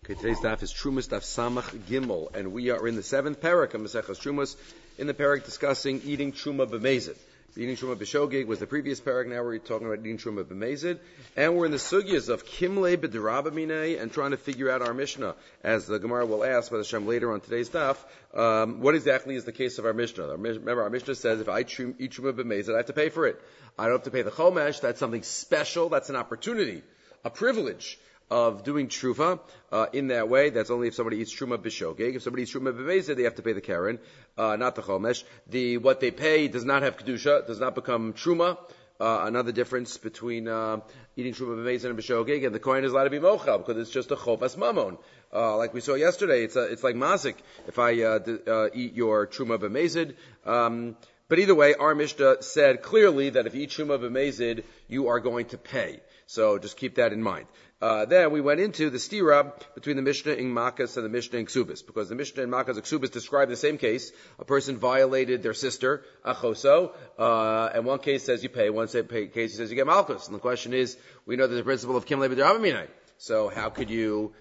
Okay, today's daf is Trumas daf Samach Gimel, and we are in the 7th parak of Maseches Trumas, in the parak discussing eating Truma b'mezid. Eating Truma b'shogeg was the previous parak, now we're talking about eating Truma b'mezid, and we're in the sugyas of Kimle b'derabah minei, and trying to figure out our Mishnah, as the Gemara will ask, by Hashem later on today's daf, what exactly is the case of our Mishnah. Remember, our Mishnah says if I eat Truma b'mezid, I have to pay for it. I don't have to pay the chomesh, that's something special, that's an opportunity, a privilege of doing truma in that way. That's only if somebody eats truma b'shogeg. If somebody eats truma b'mezid, they have to pay the karen, not the chomesh. What they pay does not have kedusha, does not become truma. Another difference between eating truma b'mezid and b'shogeg, and the kohen is allowed to be mochel because it's just a chovas mamon. Like we saw yesterday, it's like mazik if I eat your truma b'mezid. But either way, our Mishnah said clearly that if you eat truma b'mezid, you are going to pay. So just keep that in mind. Then we went into the stira between the Mishnah in Makas and the Mishnah in Ksubis, because the Mishnah in Makas and Ksubis describe the same case. A person violated their sister, achoso, and one case says you pay, one case says you get malchus. And the question is, we know there's a principle of kim le'b'derabah minai. So how could you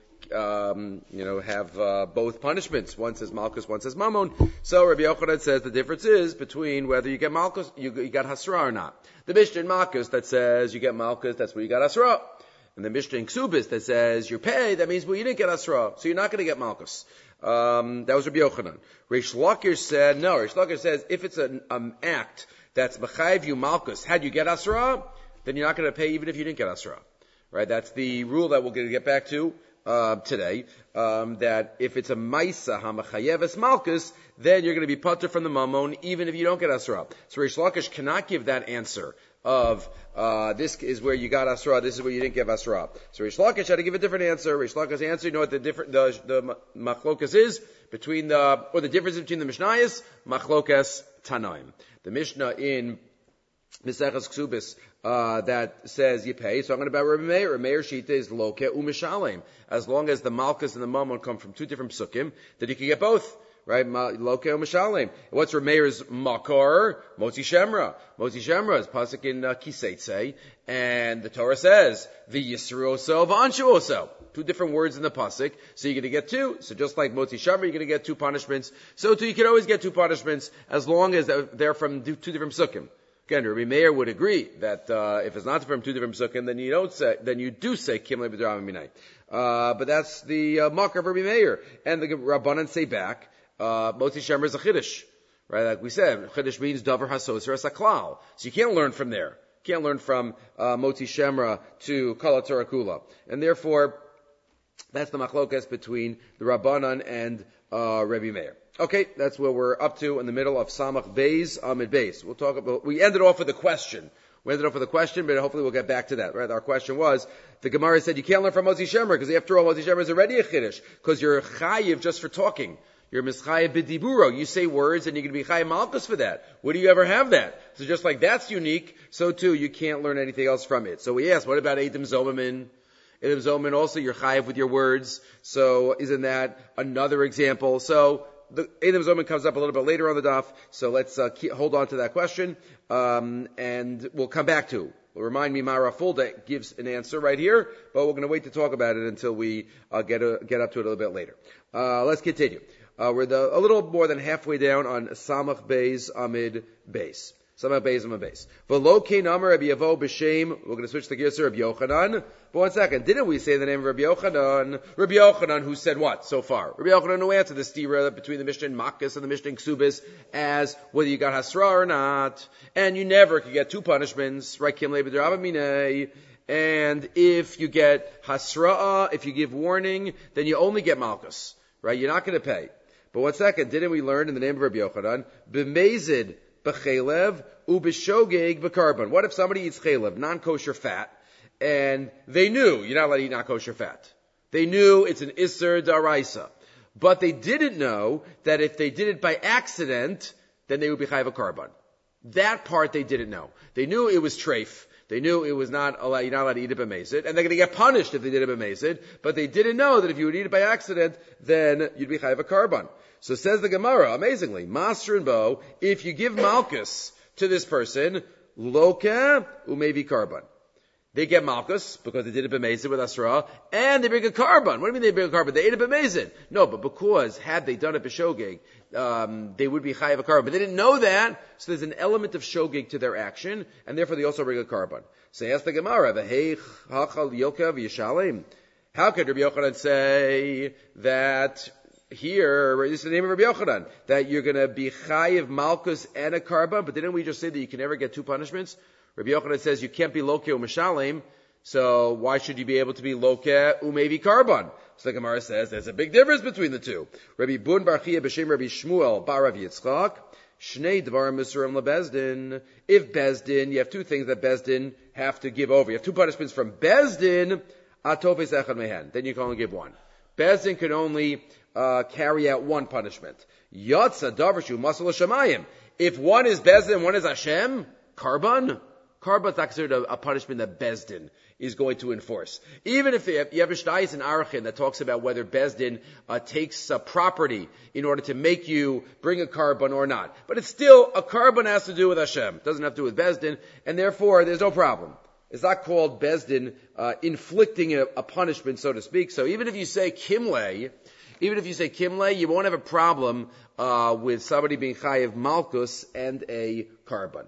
have both punishments? One says malchus, one says mammon. So Rabbi Yochanan says the difference is between whether you get malchus, you got hasra or not. The Mishnah in Malchus that says you get malchus, that's where you got hasra. And the Mishnah in Ksubis that says you pay, that means, well, you didn't get hasra, so you're not going to get malchus. That was Rabbi Yochanan. Reish Lakish said, no, Reish Lakish says if it's an act that's mechayiv you malchus, had you get hasra, then you're not going to pay even if you didn't get hasra. Right? That's the rule that we're going to get back to today, that if it's a maisa hamachayeves malchus, then you're going to be patur from the mammon even if you don't get asra. So Reish Lakish cannot give that answer of this is where you got asra, this is where you didn't give asra. So Reish Lakish had to give a different answer. Reish Lakish's answer, you know what the machlokas is between the difference between the Mishnayos, machlokas tanaim. The Mishnah in Maseches Ksubis that says you pay. So I'm going to about Rabbi Meir. Rabbi Meir shita is loke u'mishalem. As long as the malchus and the mammon come from two different psukim, then you can get both. Right? Loke u'mishalem. What's Rabbi Meir's makar? Motzi Shemra. Motzi Shemra is pasuk in Kiseitze, and the Torah says v'yisru oso v'anshu oso. Two different words in the pasuk, so you're going to get two. So just like Motzi Shemra, you're going to get two punishments. So too, you can always get two punishments as long as they're from two different psukim. Again, Rabbi Meir would agree that if it's not from two different psukim, then you do say kim le'b'derabah minai. But that's the makar of Rabbi Meir, and the Rabbanan say back Motzi Shemra is a chiddush, right? Like we said, chiddush means davar hasos or saklal, so you can't learn from there. You can't learn from Motzi Shemra to kala Torah kula, and therefore that's the machlokas between the Rabbanan and Rabbi Meir. Okay, that's where we're up to in the middle of Samach Beis Amid Beis. We'll talk about. We ended off with a question. But hopefully we'll get back to that. Right? Our question was the Gemara said you can't learn from Motzi Shemra because after all, Motzi Shemra is already a chiddush because you're chayiv just for talking. You're mischayiv b'diburo. You say words and you're going to be chayiv malchus for that. Would you ever have that? So just like that's unique, so too you can't learn anything else from it. So we asked, what about Eidim Zomamin? Eidim Zomamin also you're chayiv with your words. So isn't that another example? So the Eidim Zomamin comes up a little bit later on the daf, so let's hold on to that question, and we'll come back to. Remind me, Mara Fulda gives an answer right here, but we're going to wait to talk about it until we get up to it a little bit later. Let's continue. We're a little more than halfway down on Samach Beis Amid Beis. Samach Beis Amid Beis. V'lo kein amar Rabbi Yavo b'shem. We're going to switch the gears to Rabbi Yochanan. But one second, didn't we say the name of Rabbi Yochanan? Rabbi Yochanan, who said what so far? Rabbi Yochanan who answered the stira between the Mishnah in Makkos and the Mishnah in Ksubis as whether you got hasra or not, and you never could get two punishments, right? Kim le'b'derabah minai. And if you get hasra, if you give warning, then you only get malchus, right? You're not going to pay. But one second, didn't we learn in the name of Rabbi Yochanan, b'mezid b'chelev u'b'shogeg b'karban? What if somebody eats chelev, non-kosher fat, and they knew you're not allowed to eat non-kosher fat? They knew it's an isser daraisa, but they didn't know that if they did it by accident, then they would be chayav a karban. That part they didn't know. They knew it was treif. They knew it was not allowed, you're not allowed to eat it b'mezid, and they're going to get punished if they did it b'mezid, but they didn't know that if you would eat it by accident, then you'd be chayav a karban. So says the Gemara, amazingly, Master and Bo, if you give malchus to this person, loka umevi karban. They get malchus because they did it b'mezid with Asra, and they bring a carbon. What do you mean they bring a carbon? They ate it b'mezid. No, but because had they done it b'shogeg, they would be chayav a carbon. But they didn't know that, so there's an element of shogeg to their action, and therefore they also bring a carbon. So ask the Gemara, how could Rabbi Yochanan say that here, this is the name of Rabbi Yochanan, that you're going to be chayav malchus and a carbon, but didn't we just say that you can never get two punishments? Rabbi Yochanan says you can't be lokeh u'mishalem, so why should you be able to be lokeh u'maybe carbon? So the Gemara says there's a big difference between the two. Rabbi Bun bar Chia b'shem Rabbi Shmuel bar Rav Yitzchak, shnei dvarim misurim lebezdin. If Bezdin, you have two things that Bezdin have to give over. You have two punishments from Bezdin, atofes echad mehen. Then you can only give one. Bezdin can only carry out one punishment. Yotza davershu masal shamayim. If one is Bezdin and one is Hashem, carbon. Carbon is not considered a punishment that Bezdin is going to enforce. Even if you have a Shtayis in Arachin that talks about whether Bezdin takes property in order to make you bring a carbon or not. But it's still, a carbon has to do with Hashem. It doesn't have to do with Bezdin, and therefore there's no problem. It's not called Bezdin inflicting a punishment, so to speak. So even if you say Kimle, you won't have a problem with somebody being Chayiv Malkus and a carbon.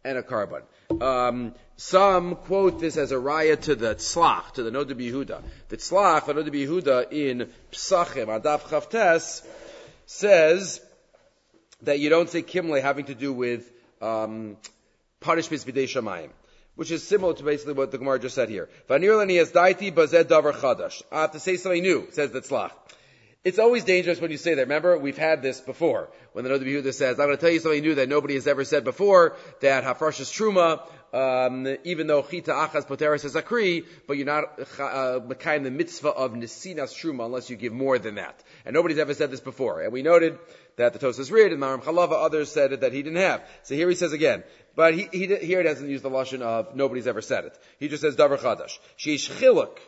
Some quote this as a raya to the Tzlach, to the Noda B'Yehuda. The Tzlach, the Noda B'Yehuda in Psachim, Adaf Chavtes, says that you don't say Kimle having to do with punishments b'dei shamayim, which is similar to basically what the Gemara just said here. Vanir lani es daiti bazed davar chadash. I have to say something new, says the Tzlach. It's always dangerous when you say that. Remember, we've had this before. When the Noda B'Yehuda says, I'm going to tell you something new that nobody has ever said before, that Hafrashas Truma, even though Chita Achaz Poteres is Akri, but you're not Mekayim the mitzvah of Nesinas Truma unless you give more than that. And nobody's ever said this before. And we noted that the Tosas Rid and Maram Chalava, others said it that he didn't have. So here he says again. But here he doesn't use the lashon of nobody's ever said it. He just says Davar Chadash. Sheish Chiluk.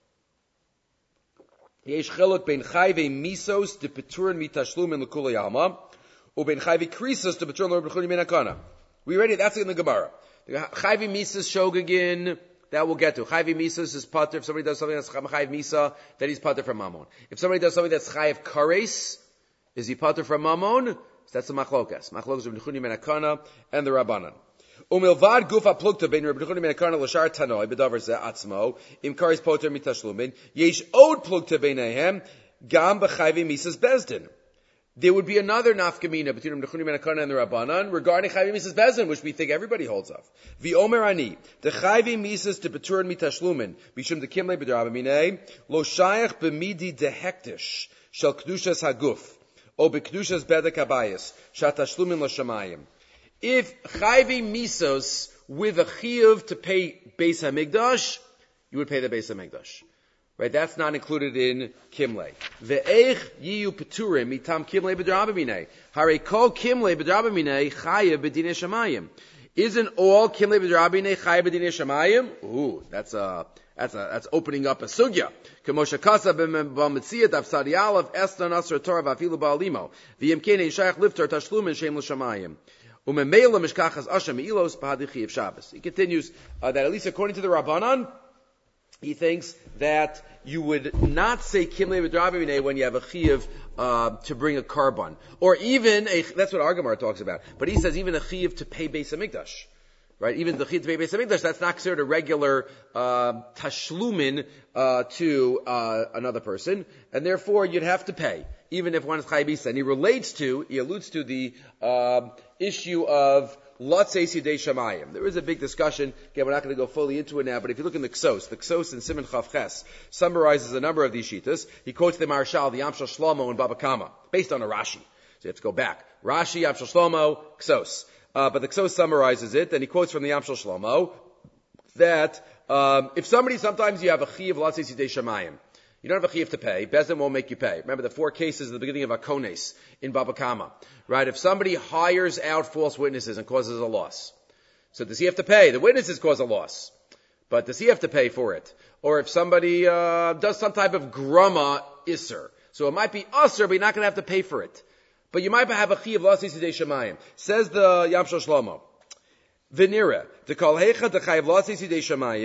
Yesh chiluk ben chayve misos de peturin mitashlumin l'kulei alma, u ben chayve krisos de peturin l'rabbechunim ben akana. We ready? That's in the Gemara. Chayve misos shogegin, that we'll get to. Chayve misos is pater. If somebody does something that's chayve misa, then he's pater from mammon. If somebody does something that's chayve kares, is he pater from mammon? So that's the machlokas. Machlokas of Rabbechunim ben akana and the Rabbanan. Umilvad gufa plukta ben Rabbi Yehuda ben Akana l'shar tanoi b'davar ze atzmo im karis poter mitashlumin yesh od plukta beinehem gam b'chayvi misas bezdin. There would be another nafkamina between Rabbi Yehuda ben Akana and the Rabbanan regarding chayvi misas bezdin, which we think everybody holds of. V'omer ani the chayvi misas to beturin mitashlumin b'shum the kimle b'darabamine lo shayach b'midi dehektish shel kedushas haguf o b'kedushas bedek habayis shatashlumin l'shamayim. If chayvi misos with a chiyuv to pay Beis HaMikdash, you would pay the Beis HaMikdash. Right? That's not included in Kimle. Ve'ech yiyu peturim mitam Kimle b'drabamine. Hare kol Kimle b'drabamine chayav b'dinei shamayim. Isn't all Kimle b'drabamine chayav b'dinei shamayim? Ooh, that's opening up a sugya. K'moshe kasa b'mitziyat avsadi alav esna nasr torah v'afilu ba'alimo. V'yem kenei shayach lifter tashlumin shem l'shamayim. He continues that at least according to the Rabbanan, he thinks that you would not say Kimle B'drabimine when you have a chiyuv to bring a carbon. Or even, that's what Argamar talks about, but he says even a chiyuv to pay Beis HaMikdash. Right? Even the chiyuv to pay Beis HaMikdash, that's not considered a regular tashlumin to another person, and therefore you'd have to pay, even if one is chaybisa. And he alludes to the issue of Latzei Sidei Shamayim. There is a big discussion. Again, we're not going to go fully into it now, but if you look in the Ksos in Siman Chav Ches summarizes a number of these shitas. He quotes the Marshal, the Yamshel Shlomo, and Baba Kama, based on a Rashi. So you have to go back. Rashi, Yamshel Shlomo, Ksos. But the Ksos summarizes it, and he quotes from the Yamshel Shlomo that if sometimes you have a Chi of Latzei Sidei Shamayim, you don't have a chiyuv to pay. Bezdin won't make you pay. Remember the 4 cases at the beginning of Akones in Baba Kama. Right? If somebody hires out false witnesses and causes a loss, so does he have to pay? The witnesses cause a loss. But does he have to pay for it? Or if somebody does some type of grama isser, so it might be usser, but you're not going to have to pay for it. But you might have a chiyuv lasi sidei shamayim. Says the Yamshel Shlomo, Venira, the kol hecha the chayav lasi sidei shamayim,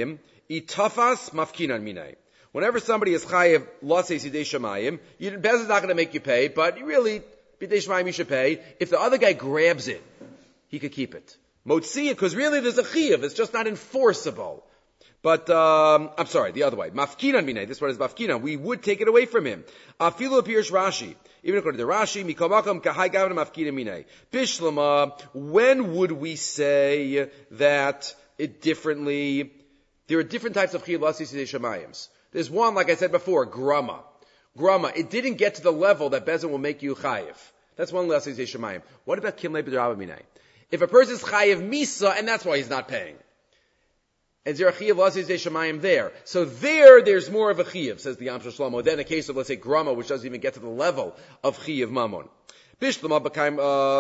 itafas mafkinan minay. Whenever somebody is chayev lasei sidei shamayim, Bez is not going to make you pay, but you really, bidei shamayim you should pay. If the other guy grabs it, he could keep it. Motzi it, because really there's a chiyev, it's just not enforceable. But, I'm sorry, the other way. Mafkinan minay, this one is mafkinan. We would take it away from him. Afilu appears Rashi. Even according to Rashi, mikomakam kahai gavna mafkinan minay. Bishlama, when would we say that it differently? There are different types of chiyev lasei sidei shamayim. There's one, like I said before, grama. Grama, it didn't get to the level that Bezin will make you chayiv. That's one lasei sidei shamayim. What about kimlei b'draba minay? If a person is chayiv misa, and that's why he's not paying. And there a chiyav lasei sidei shamayim there. So there's more of a chiyav, says the Yam Shlomo, than a case of, let's say, grama, which doesn't even get to the level of chiyav mamon. Bishlama b'kaim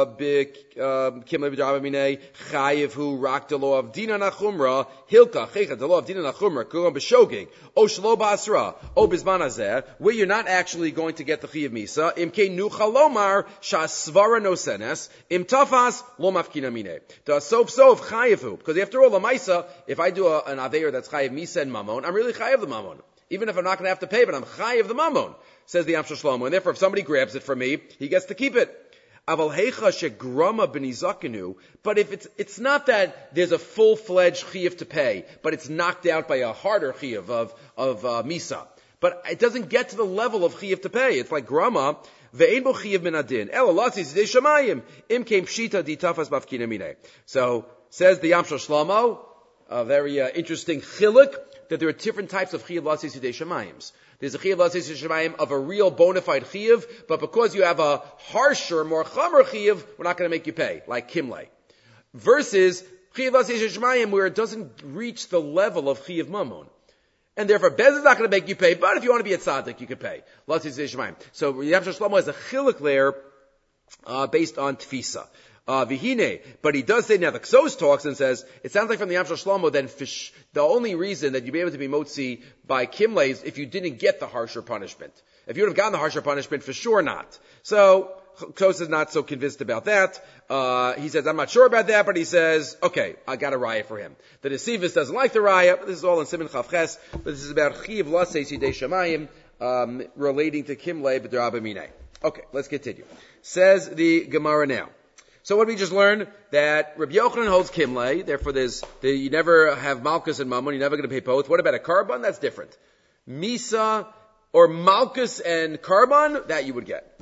kimlei b'draba minay chayiv hu rak the law of dina nachumra hilka chechat the law of dina nachumra kuram b'shogeg o shlo ba'asra o b'zman hazeh where you're not actually going to get the chiyav misa imkei nucha lomar shasvara no senes im tafas lo mafkina minay the sof chayiv hu, because after all the misa, if I do an aveir that's chayiv misa and mamon, I'm really chayiv the mamon, even if I'm not going to have to pay, but I'm chayiv the mamon, says the Yam Shlomo, and therefore if somebody grabs it from me, he gets to keep it. Aval heicha shegrama b'nizakenu, but if it's not that there's a full-fledged chiyuv to pay, but it's knocked out by a harder chiyuv of misa, but it doesn't get to the level of chiyuv to pay. It's like grama ve'ein bo chiyuv min adin ela lasei sidei shamayim im kein pshita di tafas mafkina minay. So says the Yam Shlomo, a very interesting chiluk, that there are different types of chiyav lasei sidei shamayim. There's a chiyav lasei sidei shamayim of a real bona fide chiyav, but because you have a harsher, more chamer chiyav, we're not going to make you pay, like kimlei. Versus chiyav lasei sidei shamayim where it doesn't reach the level of chiyav mamon. And therefore, Bez is not going to make you pay, but if you want to be a tzaddik, you can pay. Lasei sidei shamayim. So Yam Shlomo has a chiluk there, based on tfisa. Vihine, but he does say now the Ksos talks and says it sounds like from the Yam Shlomo then the only reason that you'd be able to be motzi by kimlei is if you didn't get the harsher punishment. If you would have gotten the harsher punishment, for sure not. So Ksos is not so convinced about that. He says I'm not sure about that, but he says okay, I got a raya for him. The Nesivis doesn't like the raya, but this is all in Siman Chavches. But this is about chiyav lasei sidei shamayim relating to kimlei b'draba minay. Okay, let's continue. Says the Gemara now. So what we just learned, that Rabbi Yochanan holds kimlei, therefore you never have malchus and mammon, you're never going to pay both. What about a carbon? That's different. Misa, or malchus and carbon, that you would get.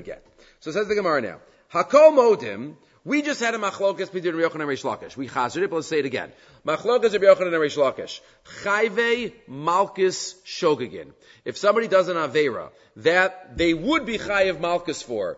So says the Gemara now. Hakol modim, we just had a machlokas between Rabbi Yochanan and Reish Lakish. We chazed it, but let's say it again. Machlokas Rabbi Yochanan and Reish Lakish. Chayve malchus shogegin. If somebody does an aveira, that they would be chayiv malchus for,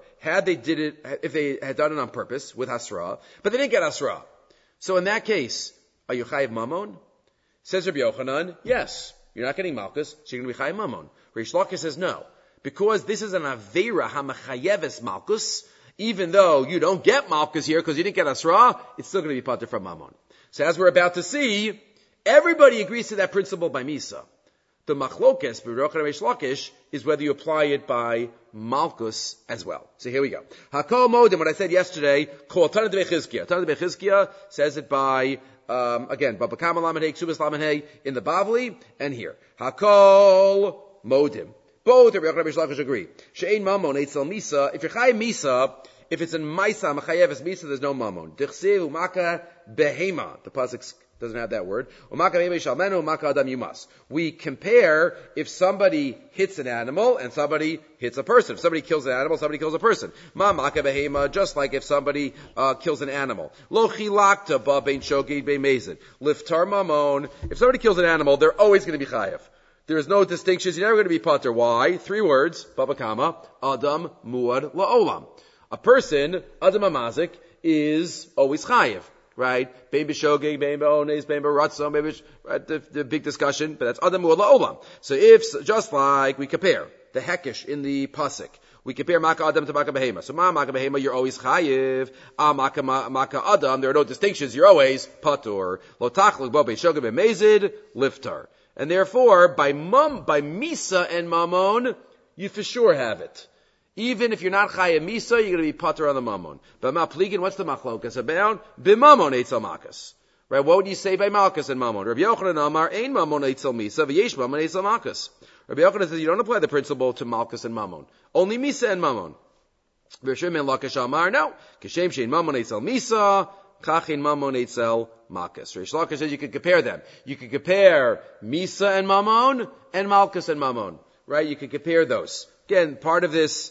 if they had done it on purpose, with hasra, but they didn't get hasra. So in that case, are you chayiv mamon? Says Rabbi Yochanan, yes. You're not getting malchus, so you're going to be chayiv mamon. Reish Lakish says no. Because this is an aveira hamachayeves malchus, even though you don't get malchus here because you didn't get asra, it's still going to be pater from mammon. So as we're about to see, everybody agrees to that principle by misa. The machlokes, B'Roch and Reish Lakish, is whether you apply it by malchus as well. So here we go. Hakol modim, what I said yesterday, called Tana de Bechizkiah. Tana de Bechizkiah says it by, again, Babakam Lamed Hey, Ksubas Lamed Hey, in the Bavli, and here. Hakol modim. Both Rabbi Yochanan and Reish Lakish agree. She'ein mamon eitzel misa. If you're chayiv misa, if it's in maisa machayeves misa, there's no mamon. Dichsev umaka behema. The pasuk doesn't have that word. Umaka behema shalmenu umaka adam yumas. We compare if somebody hits an animal and somebody hits a person. If somebody kills an animal, somebody kills a person. Ma maka behema, just like if somebody kills an animal. Lo chilakta ba bein shogeg bein mezid. Liftar mamon. If somebody kills an animal, they're always going to be chayiv. There is no distinctions. You're never going to be pater. Why? 3 words. Baba Kama. Adam muad la'olam. A person, Adam amazik, is always chayiv. Right? Bein b'shogeg, bein b'ones, bein b'ratzon, bein right? The big discussion. But that's Adam muad la'olam. So just like we compare the hekesh in the pasuk, we compare Maka Adam to Maka Behema. So Maka Behema, you're always chayiv. Maka Adam, there are no distinctions. You're always patur. Lo tachluk bo bein shogeg bein mezid, liftar. And therefore, by misa and mamon, you for sure have it. Even if you're not chayav misa, you're going to be pater on the mamon. But mapligin, what's the machlokas about? B'mamon eitzel makas. Right? What would you say by Malchus and Mammon? Rabbi Yochanan Amar, Ein Mammon Eitzel Misa, V'yesh Mammon Eitzel Malchus. Rabbi Yochanan says you don't apply the principle to Malchus and Mammon. Only Misa and Mammon. Rabbi Shimon Lakish Amar, no. Kishem Shein Mammon Eitzel Misa, Kachin Mammon Eitzel Malchus. Rish Lakish says you could compare them. You could compare Misa and Mammon and Malchus and Mammon. Right? You could compare those. Again, part of this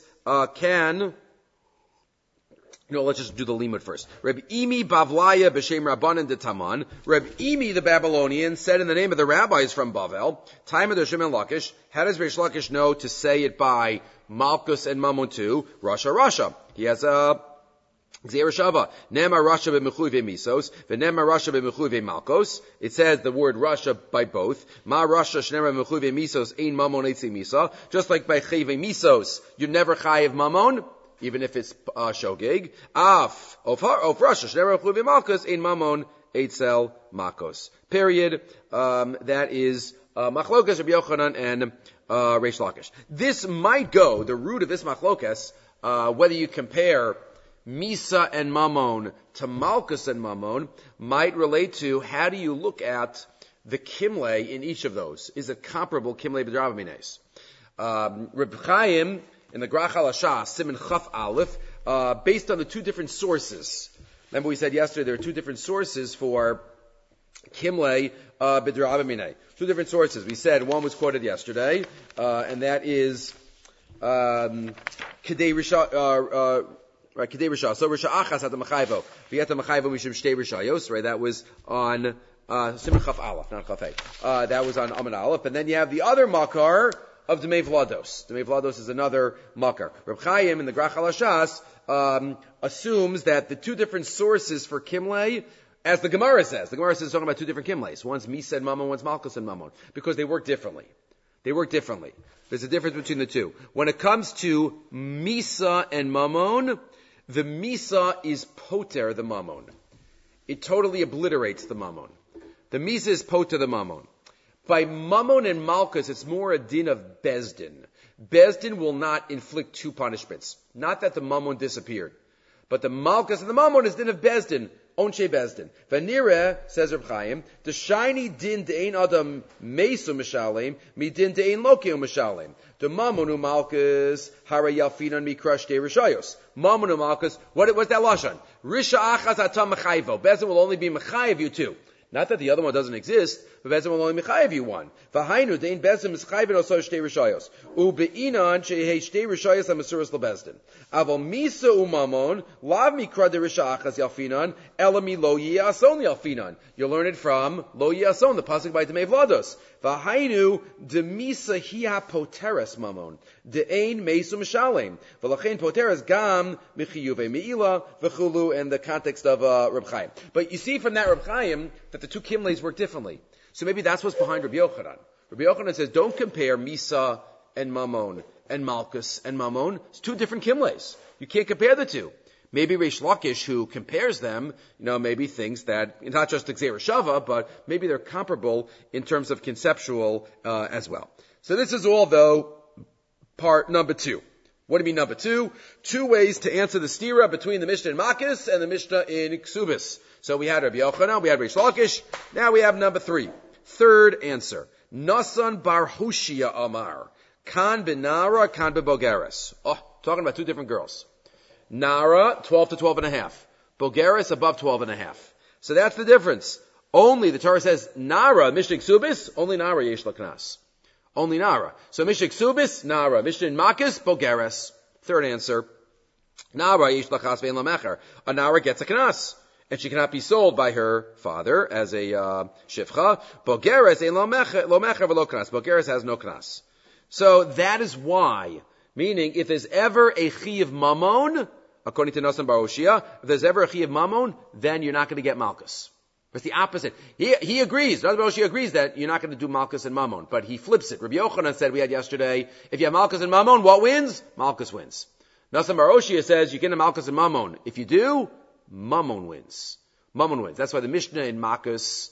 let's just do the limud first. Reb Imi Bavlaya b'shem Rabbanan de Taman. Reb Imi, the Babylonian, said in the name of the rabbis from Bavel, time of the Shimon Lakish, how does Rish Lakish know to say it by Malchus and Mammon too? Rasha. He has a Gzeir Shava. Nema Rasha b'mechluve Misos, v'nema Rasha b'mechluve Malchus. It says the word Rasha by both. Ma Rasha shnema b'mechluve Misos, ein Mammon eitzi Misa. Just like by Chayve Misos, you never chayiv Mammon, even if it's shogeg. Af of Rasha shnema b'mechluve Malchus, ein Mammon eitzel Malchus. Period. That is Machlokas Rabbi Yochanan and Reish Lakish. This might go, the root of this Machlokas, whether you compare Misa and Mammon to Malchus and Mammon, might relate to how do you look at the Kimle in each of those? Is it comparable Kimle b'drav mines? Reb Chaim in the Grach HaLashas, Siman Chaf Aleph, based on the two different sources. Remember we said yesterday there are two different sources for Kimle b'drav mines. Two different sources. We said one was quoted yesterday, and that is Kedei Rishah. Right, Kedei Rishah. So Rishah Achas at the Machayvo. V'yet the Machayvo Mishim Shtei Rishayos. Right, that was on Siman Chaf Aleph, not Chaf Hey. That was on Amin Aleph. And then you have the other Makar of Demei Vlados. Demei Vlados is another Makar. Reb Chaim in the Grach HaLashas assumes that the two different sources for Kimle, as the Gemara says talking about two different Kimles. One's Misa and Mammon, one's Malchus and Mammon, because they work differently. There's a difference between the two. When it comes to Misa and Mammon, the Misa is poter the Mammon. It totally obliterates the Mammon. The Misa is poter the Mammon. By Mammon and Malchus, it's more a din of Bezdin. Bezdin will not inflict two punishments. Not that the Mammon disappeared, but the Malchus and the Mammon is din of Bezdin. Onshe Bezdin. Vanira, says Reb Chaim, the shiny din de'ein adam mesu mishalem, mi din de'ein lokeo mishalem. The Mammon Malchus, hara yalfinan mikra shtei rishayos. Mammon Malchus, what's that lashon? Risha achas atam mechayvo. Bezdin will only be mechayev you too. Not that the other one doesn't exist, but Bezdin will only mechayev you one. V'hainu de'ein Bezdin mischayvin also shtei rishayos. U'be'inan shehei shtei rishayos ha-mesuras lebezdin. Aval misa u'mamon, lav mikra de risha achas yalfinan, elami lo yi'ason yalfinan. You'll learn it from lo yi'ason, the pasuk by Demei Vlados. V'hainu de misa hiya poteres mamon. De'ein meisu mishalem. V'lachein poteres gam michiyuve me'ila v'chulu, and the context of Reb Chaim. But you see from that Reb Chaim that the two Kimles work differently. So maybe that's what's behind Rabbi Yochanan. Rabbi Yochanan says, don't compare Misa and Mammon and Malchus and Mammon. It's two different Kimles. You can't compare the two. Maybe Reish Lakish, who compares them, maybe thinks that, not just the Gzeir Shava, but maybe they're comparable in terms of conceptual as well. So this is all, though, part number 2. What do you mean number 2? 2 ways to answer the stira between the Mishnah in Makis and the Mishnah in Ksubis. So we had Rabbi Yochanan, we had Reish Lakish, now we have number 3. Third answer. Nasan bar Hoshia Amar. Kan ben Nara, kan ben Bogeres. Talking about two different girls. Nara, 12 to 12 and a half. Bogeres, above 12 and a half. So that's the difference. Only, the Torah says, Nara, Mishnah Ksubis, only Nara yesh laknas. Only Nara. So Mishnah Ksubis, Nara. Mishnah in Makis, Bogeres. Third answer. Nara yesh lakas ve'en lamecher. A Nara gets a knas, and she cannot be sold by her father as a shifcha. Bogeres ein lo mecher v'lo knas. Bogeres has no knas. So that is why, meaning if there's ever a chiyuv mamon, according to Nasan bar Hoshia, if there's ever a chiyuv mamon, then you're not going to get malchus. It's the opposite. He agrees. Nasan bar Hoshia agrees that you're not going to do malchus and mamon, but he flips it. Rabbi Yochanan said we had yesterday, if you have malchus and mamon, what wins? Malchus wins. Nasan bar Hoshia says you can have malchus and mamon. If you do, Mammon wins. Mammon wins. That's why the Mishnah in Makis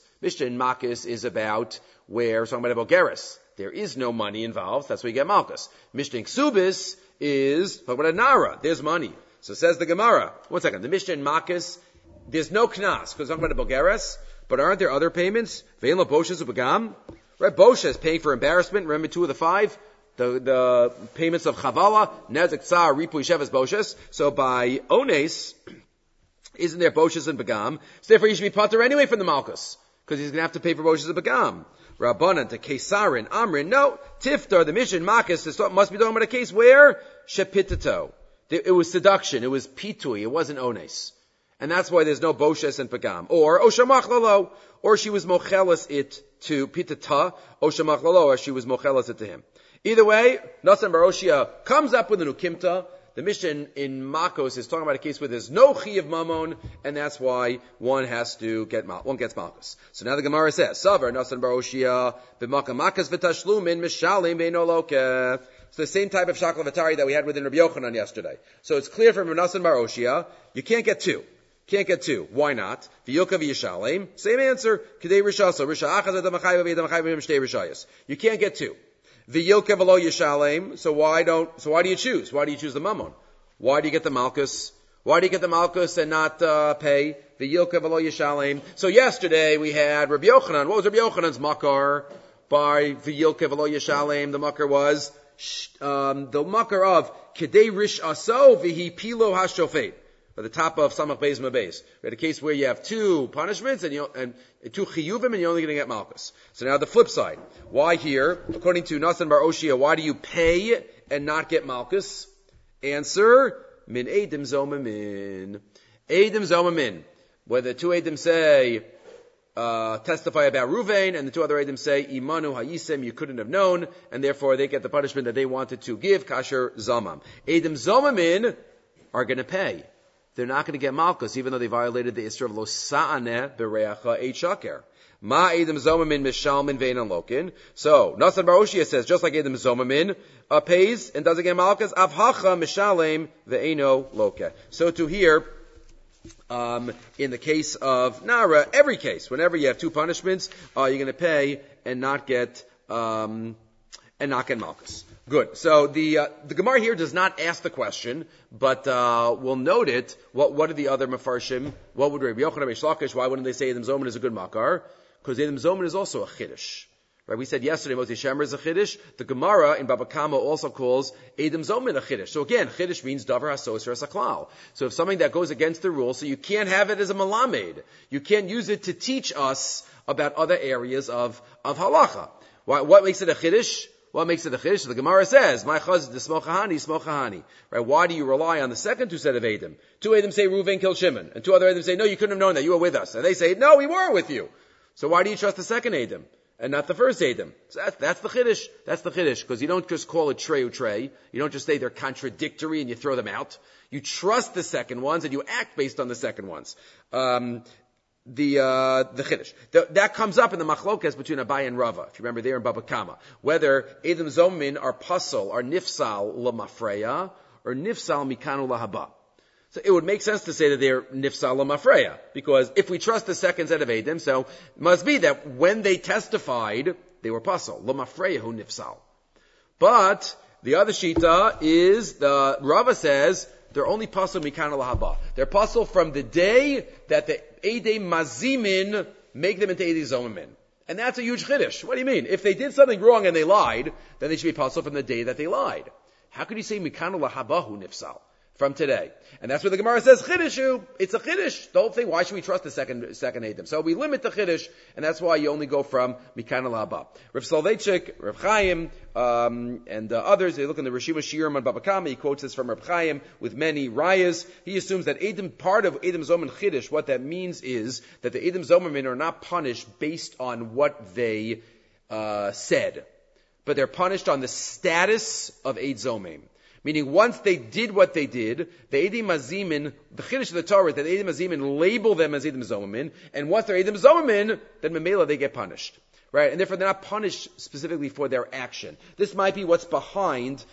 is about where, talking about Bogeres. There is no money involved. That's where you get Malchus. Mishnah in Ksubis is talking about a Nara. There's money. So says the Gemara. One second. The Mishnah in Makis, there's no Knas, because it's talking about a Bogeres, But aren't there other payments? Vein lo boshes ubagam. Right, boshes paying for embarrassment. Remember 2 of the 5? The payments of chavala, nezek, tsar, ripu, shevas, boshes. So by ones, isn't there boshes and bagam? So therefore you should be pater anyway from the malchus, because he's going to have to pay for boshes and bagam. Rabbanan to Kesarin, Amrin, no, Tiftar, the mission, Makis, must be talking about a case where shepitato. It was seduction, it was pitui, it wasn't ones. And that's why there's no boshes and pagam. Or oshamach lalo, or she was mochelas it to pitata, oshamach lalo, or she was mochelas it to him. Either way, Nasan Baroshia comes up with an ukimta. The mission in Makos is talking about a case where there's no chi of mammon, and that's why one gets malchus. So now the Gemara says, Savar Nasan Baroshia b'makam makas v'tashlumin mishalim beino loke. It's the same type of shakal v'tari that we had within Rabbi Yochanan yesterday. So it's clear from Nasan Baroshia, you can't get 2. Can't get 2. Why not? V'yoka v'yishalem. Same answer. K'dei rishaso. Risha achaz adamachayv v'yadamachayv v'yamshtei rishayas. You can't get 2. V'yilke v'lo yishalem. So why do you choose? Why do you choose the mammon? Why do you get the malchus? Why do you get the malchus and not pay? V'yilke v'lo yishalem. So yesterday we had Rabbi Yochanan. What was Rabbi Yochanan's makar? By v'yilke v'lo yishalem, the makar was the makar of kedei rish aso v'hi pilo hashofet. At the top of Samach Beis Mabeis. We had a case where you have 2 punishments and 2 chiyuvim and you're only going to get malchus. So now the flip side. Why here? According to Nasan Bar Oshia, why do you pay and not get malchus? Answer, min edim zomamin. Edim zomamin. Whether 2 edim say, testify about Ruvain, and the 2 other edim say, imanu hayisem, you couldn't have known, and therefore they get the punishment that they wanted to give, kasher zamam. Edim zomamin are going to pay. They're not going to get malchus, even though they violated the Isra of lo sa'aneh bereacha eit shaker. Ma edim zomamin mishalmin veinan lokin. So, Nasan Bar Oshia says, just like edim zomamin pays and doesn't get malchus, avhacha mishalem ve'eno loke. So to here, in the case of Nara, every case, whenever you have 2 punishments, you're going to pay and not get malchus. Good. So the Gemara here does not ask the question, but we'll note it. What are the other mafarshim? What would Rabbi Yochanan, Rabbi Shlakish? Why wouldn't they say Edom Zoman is a good makar? Because Edom Zoman is also a chiddush. Right? We said yesterday Moti Shemer is a chiddush. The Gemara in Baba Kama also calls Edom Zoman a chiddush. So again, chiddush means davar hasoser saklal. So if something that goes against the rule, so you can't have it as a malamed. You can't use it to teach us about other areas of halacha. What makes it a chiddush? What makes it a chiddush? The Gemara says, "My chaz the smochahani." Right? Why do you rely on the second 2 set of Edom? 2 Edom say Reuven killed Shimon, and 2 other Edom say, "No, you couldn't have known that. You were with us." And they say, "No, we were with you." So why do you trust the second Edom and not the first Edom? So that's the chiddush. That's the chiddush, because you don't just call it trey utrey. You don't just say they're contradictory and you throw them out. You trust the second ones and you act based on the second ones. The chiddush. That comes up in the machlokas between Abai and Rava, if you remember there in Baba Kama. Whether Edom Zomin are pasal, are nifsal lamafreya, or nifsal mikanu lahaba. So it would make sense to say that they're nifsal lamafreya, because if we trust the second set of Edom, so it must be that when they testified, they were pasal, lamafreya hu nifsal. But the other shita is, the Rava says, they're only pasal mikana lahaba. They're pasal from the day that the Eidei Mazimin make them into Eidei Zomamin. And that's a huge chiddush. What do you mean? If they did something wrong and they lied, then they should be pasal from the day that they lied. How could you say mikana lahabahu nifsal? From today. And that's where the Gemara says, chidushu. It's a chiddush. The whole thing, why should we trust the second Edom? So we limit the chiddush, and that's why you only go from Mikana Laba. Rav Soloveitchik, Rav Chaim, and others, they look in the Rishima Shiurim on Baba Kama, he quotes this from Rav Chaim with many rayas. He assumes that part of Edom Zoman chiddush, what that means is that the Edom Zomamin are not punished based on what they said, but they're punished on the status of Eid Zomim. Meaning, once they did what they did, the Edim Mazimin, the Chiddush of the Torah is that Edim Mazimin label them as Edim Zomamin, and once they're Edim Zomamin, then Memela they get punished. Right? And therefore they're not punished specifically for their action. This might be what's behind,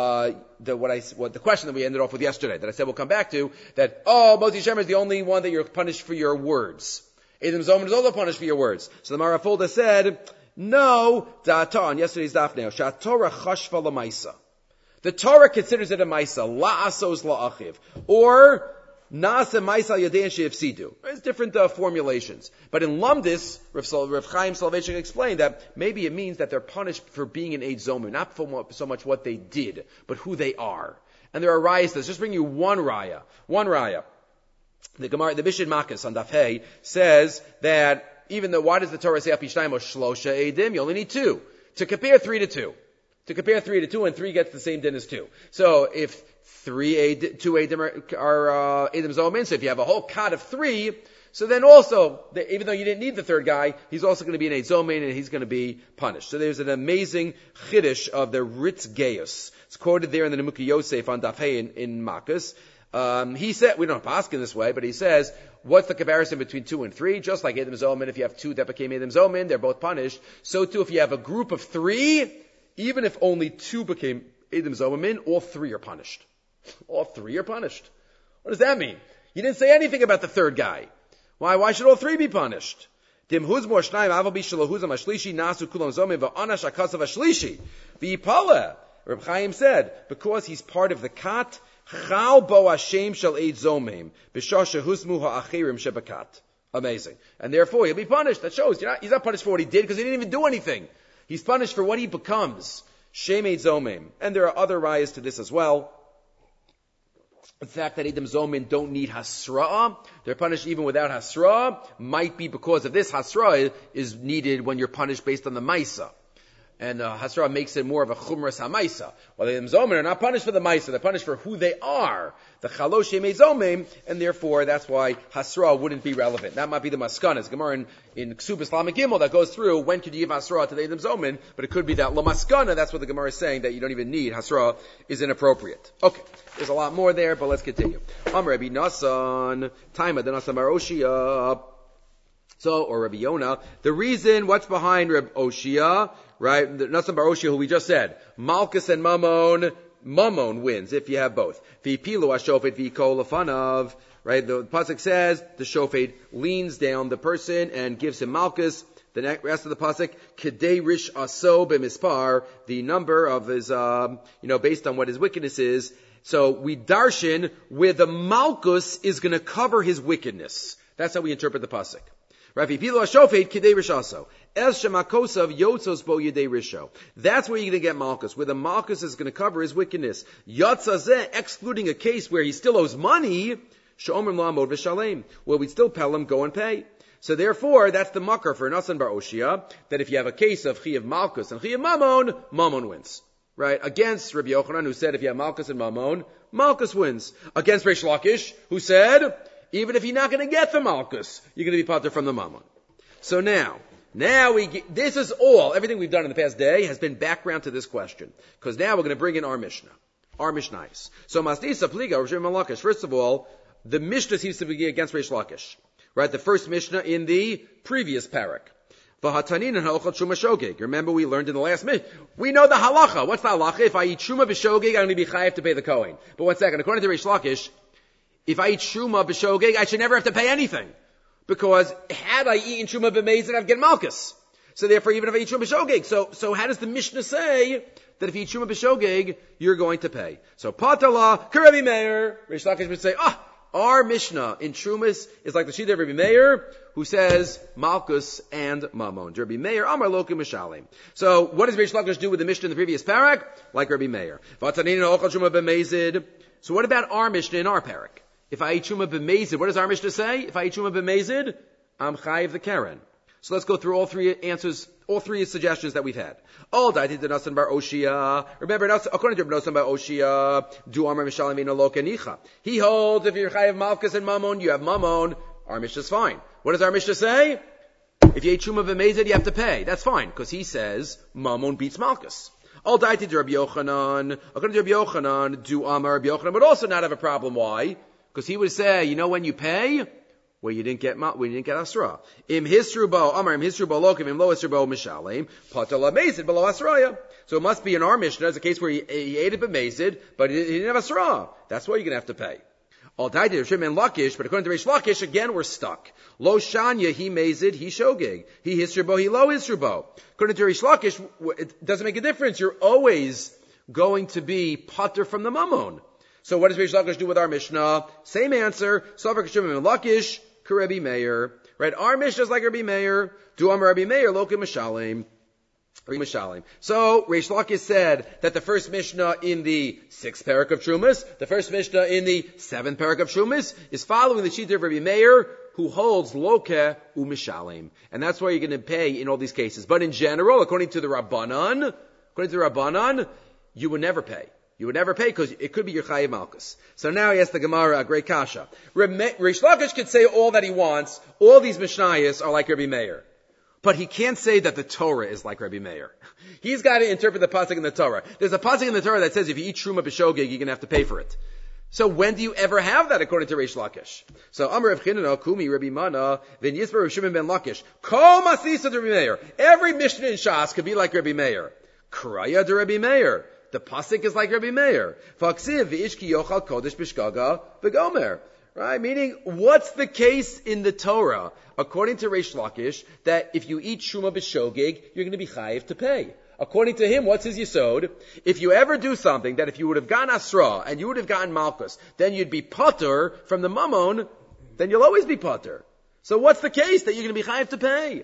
the question that we ended off with yesterday, that I said we'll come back to, that, Moti Shemer is the only one that you're punished for your words. Edim Zomamin is also punished for your words. So the Marafulda said, no, Da'ata, on yesterday's daf now, Shatorah Chashva L'maisa. The Torah considers it a Maisa, la'asos la'achiv. Or, Nasa Maisal Yadein Sheifsidu. There's different formulations. But in Lumdis, Rav Chaim Soloveitchik explained that maybe it means that they're punished for being an Eid Zomim, not for so much what they did, but who they are. And there are rayas. Let's just bring you one raya. One raya. The Gemara, the Mishnah Makkos on Daf Hey says that even though, why does the Torah say Apishtayim or Shlosha Eidim? You only need 2. To compare 3 to 2. To compare 3 to 2, and 3 gets the same din as 2. So if 2 Eidim are Eidim Zomin, so if you have a whole cot of 3, so then also, even though you didn't need the third guy, he's also going to be an Eid Zomin and he's going to be punished. So there's an amazing chiddush of the Ritz Gaius. It's quoted there in the Nemuki Yosef on Daf Hey in Makkos. He said, we don't pass in this way, but he says, what's the comparison between 2 and 3? Just like Eidim Zomin, if you have 2 that became Eidim Zomin, they're both punished. So too, if you have a group of 3, even if only 2 became Eidim Zomin, all 3 are punished. All 3 are punished. What does that mean? You didn't say anything about the third guy. Why should all 3 be punished? Dim huzmor shnayim avabi shalahuzam ashlishi nasu kulam zomin va'anash akasav ashlishi v'yipala. Reb Chaim said, because he's part of the kat, chal bo hashem shel eid zomim b'shah shehuzmu ha'achirim shebakat. Amazing. And therefore he'll be punished. That shows he's not punished for what he did because he didn't even do anything. He's punished for what he becomes. Shem eid zomim. And there are other rayas to this as well. The fact that Eidim Zomin don't need Hasra'ah, they're punished even without Hasra'ah, might be because of this. Hasra'ah is needed when you're punished based on the Maisa. And Hasra'ah makes it more of a Chumras HaMaisa. While the Eidim Zomin are not punished for the Maisa, they're punished for who they are. The Chalosh Yemei Zomim, and therefore that's why Hasra'ah wouldn't be relevant. That might be the Maskanas. Gemara in Ksub Islamic Gimel that goes through when could you give Hasra'ah to the Eidim Zomin, but it could be that La Maskana, that's what the Gemara is saying, that you don't even need Hasra'ah is inappropriate. Okay. There's a lot more there, but let's continue. Rabbi Nasan, Taima the Nasan Bar Oshia. So, or Rabbi Yonah. The reason, what's behind Rabbi Oshia, right? The Nasan Bar Oshia, who we just said, Malchus and Mammon wins if you have both. V'pilu hashofet v'kol lefanav. Right? The pasuk says the shofet leans down the person and gives him Malchus. The rest of the pasuk, Kedei Rish Aso b'mispar, the number of his, based on what his wickedness is. So we darshan where the Malchus is going to cover his wickedness. That's how we interpret the pasuk. Rafi Pilo Hashofet Kedei Rishaso. Es Shemakosav Yotzos Bo Yedei Risho. That's where you're going to get Malchus, where the Malchus is going to cover his wickedness. Yotzazeh, excluding a case where he still owes money, Sh'omer La'amod V'Shalem, where we still tell him go and pay. So therefore, that's the makar for Nasan Bar Oshia, that if you have a case of Chiyav Malchus and Chiyav Mammon, Mammon wins. Right? Against Rabbi Yochanan, who said if you have Malchus and Mammon, Malchus wins. Against Reish Lakish, who said, even if you're not going to get the Malchus, you're going to be pater from the Mammon. So now this is all, everything we've done in the past day has been background to this question. Because now we're going to bring in our Mishnah. Our Mishnais. So Masnisa Pliga, Rosh Lakish. First of all, the Mishnah seems to be against Reish Lakish. Right? The first Mishnah in the previous parak. Remember we learned in the last minute. We know the halacha. What's the halacha? If I eat truma b'shogeg, I'm going to be chayav to pay the kohen. But 1 second. According to Reish Lakish, if I eat truma b'shogeg, I should never have to pay anything. Because had I eaten truma b'mezid, I'd get malchus. So therefore, even if I eat truma b'shogeg. So how does the Mishnah say that if you eat truma b'shogeg, you're going to pay? So patala, Rabbi Meir, Reish Lakish would say, our Mishnah in Trumas is like the Shita of Rabbi Meir, who says Malchus and Mammon. Rabbi Meir, Amar Loki Mishalim. So what does Reish Lakish do with the Mishnah in the previous parak? Like Rabbi Meir. So what about our Mishnah in our parak? If I eat Truma b'mezid, what does our Mishnah say? If I eat Truma b'mezid, I'm chayiv the Karen. So let's go through all three answers, all three suggestions that we've had. All daiti de Nasan Bar Oshia. Remember, according to Nasan Bar Oshia, du Amar Mishalim ino lo kenicha. He holds if you're chayiv Malchus and Mammon, you have Mammon. Our Mishnah's fine. What does our Mishnah say? If you ate Truma b'mezid, you have to pay. That's fine, because he says Mammon beats Malchus. All daiti de Rabbi Yochanan. According to Rabbi Yochanan, du Amar Rabbi Yochanan would also not have a problem. Why? Because he would say, when you pay, well, you didn't get asra. Im hisrubo, Amar im hisrubo lokim, im lo hisrubo mishalim, patala mezid below asraya. So it must be in our Mishnah, as a case where he ate it b'mezid, but he didn't have asra. That's why you're going to have to pay. All died to Shimon Lakish, but according to Reish Lakish, again, we're stuck. Lo shanya, he mezid, he shogeg. He hisrubo, he lo hisrubo. According to Reish Lakish, it doesn't make a difference. You're always going to be pater from the mammon. So what does Reish Lakish do with our Mishnah? Same answer. Sofer K'Shumim and Lakish, K'Rebbi Meir. Right? Our Mishnah is like Rebbi Meir. Do Amar Rebbi Meir, Lokim Mishalim. So Reish Lakish said that the first Mishnah in the 6th parak of Trumas, the first Mishnah in the 7th parak of Trumas, is following the Shita of Rebbi Meir, who holds Lokeh u'Mishalim. And that's why you're going to pay in all these cases. But in general, according to the Rabbanan, you would never pay. You would never pay because it could be your Chayiv Malkus. So now he asks the Gemara a great kasha. Reish Lakish could say all that he wants. All these Mishnayos are like Rebbi Meir. But he can't say that the Torah is like Rebbi Meir. He's got to interpret the pasuk in the Torah. There's a pasuk in the Torah that says if you eat Truma B'Shogeg, you're going to have to pay for it. So when do you ever have that according to Reish Lakish? So Amar Rav Chinana, Kumi, Rebbi Mana, Ven Yisbar Rav Shimon ben Lakish. Kol Masisa de Rebbi Meir. Every Mishnah in Shas could be like Rebbi Meir. Kraya de Rebbi Meir. The pasuk is like Rebbi Meir. Faksiv v'ishki yochal kodesh b'shgaga v'gomer. Right? Meaning, what's the case in the Torah, according to Reish Lakish, that if you eat Truma B'Shogeg, you're going to be chayiv to pay? According to him, what's his yesod? If you ever do something that if you would have gotten Asra and you would have gotten Malkus, then you'd be patur from the Mammon, then you'll always be patur. So what's the case that you're going to be chayiv to pay?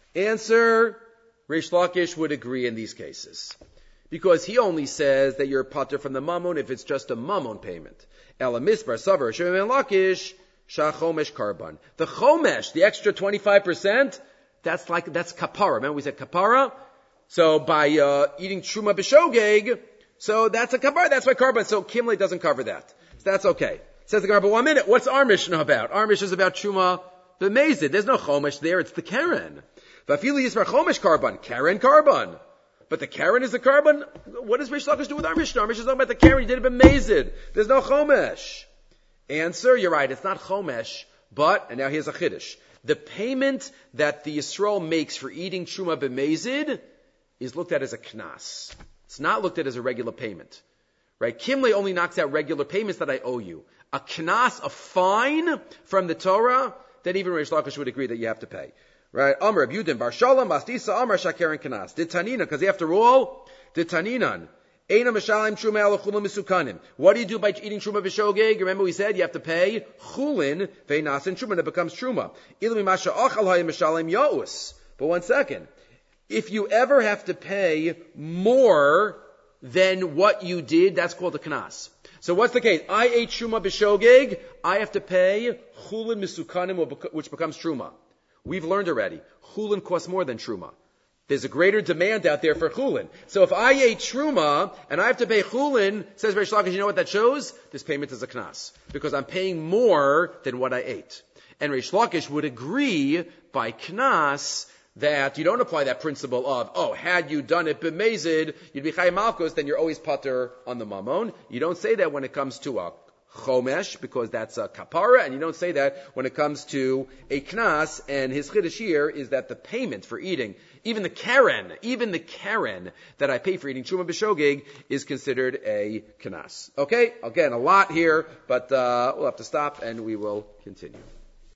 Answer, Reish Lakish would agree in these cases. Because he only says that you're patur from the Mammon if it's just a Mammon payment. Ela Misbar Savar Shimon ben Lakish Shachomesh Karban. The Chomesh, the extra 25%, that's kapara. Remember we said kapara? So by eating Truma B'Shogeg, so that's a kapara, that's why Karban. So Kimle doesn't cover that. So that's okay. Says the Gemara, but 1 minute, what's our Mishnah about? Our Mishnah is about Truma B'Mezid. There's no Chomesh there, it's the Karen. Vafili Yisbar Chomesh Karban, Karen Karban. But the Karen is the Karban. What does Reish Lakish do with our Mishnah? Our Mishnah is talking about the Karen. You did it b'mezid. There's no Chomesh. Answer, you're right. It's not Chomesh, but, and now here's a Chiddush. The payment that the Yisrael makes for eating Truma b'mezid is looked at as a knas. It's not looked at as a regular payment. Right? Kimle only knocks out regular payments that I owe you. A knas, a fine from the Torah, then even Reish Lakish would agree that you have to pay. Right? Amr Abudin Bar Shalom Mastisa Amr Shakeren Kanas. Ditanina, because after all, Ditaninan. Eina Mishalim Truma Ala Chulin Misukanim. What do you do by eating Truma B'Shogeg? Remember we said you have to pay Chulin Ve'nasin Truma, and it becomes Truma. Ilmi Masha Achal Hayim Mishalim Yaus. But 1 second. If you ever have to pay more than what you did, that's called a Kanas. So what's the case? I ate Truma B'Shogeg, I have to pay Chulin Misukanim, which becomes Truma. We've learned already, Chulin costs more than Truma. There's a greater demand out there for Chulin. So if I ate Truma, and I have to pay Chulin, says Reish Lakish, you know what that shows? This payment is a Knas. Because I'm paying more than what I ate. And Reish Lakish would agree by Knas that you don't apply that principle of, had you done it b'mezid, you'd be Chayiv Malkus, then you're always patur on the Mammon. You don't say that when it comes to a Chomesh, because that's a kapara, and you don't say that when it comes to a knas, and his chiddush here is that the payment for eating, even the karen that I pay for eating Truma B'Shogeg is considered a knas. Okay? Again, a lot here, but we'll have to stop and we will continue.